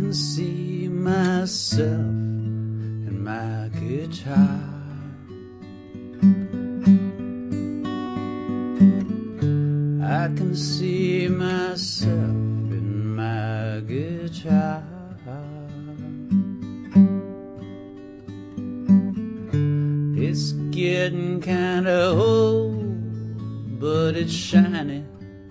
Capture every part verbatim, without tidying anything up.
can see myself in my guitar. I can see myself in my guitar. It's getting kinda old, but it's shiny.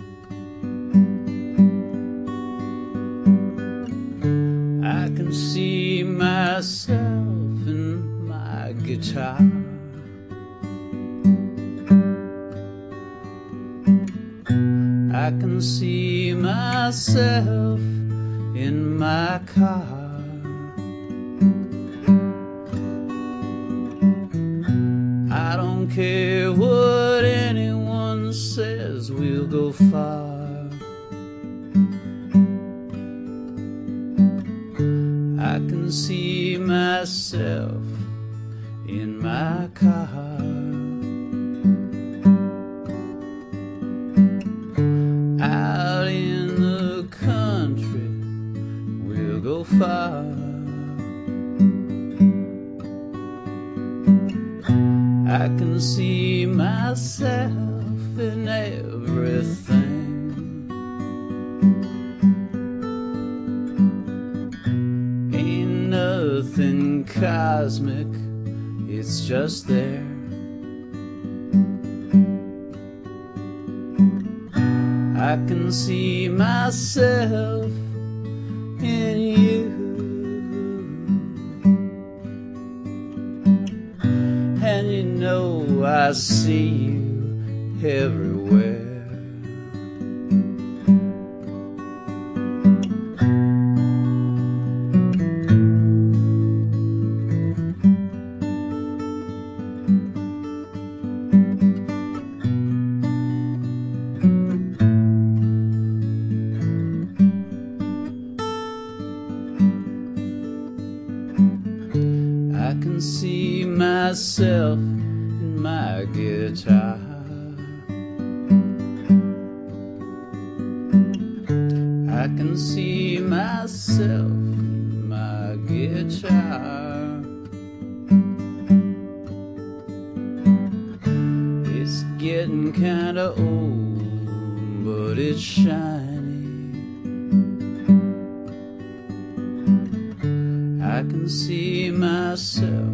I can see myself in my guitar. I can see myself in my car. I don't care what anyone says, we'll go far. I can see myself in my car. Out in the country, we'll go far. I can see myself in everything. Ain't nothing cosmic, it's just there. I can see myself in you, and you know I see you everywhere. I can see myself in my guitar. I can see myself in my guitar. It's getting kinda old, but it's shiny. I can see myself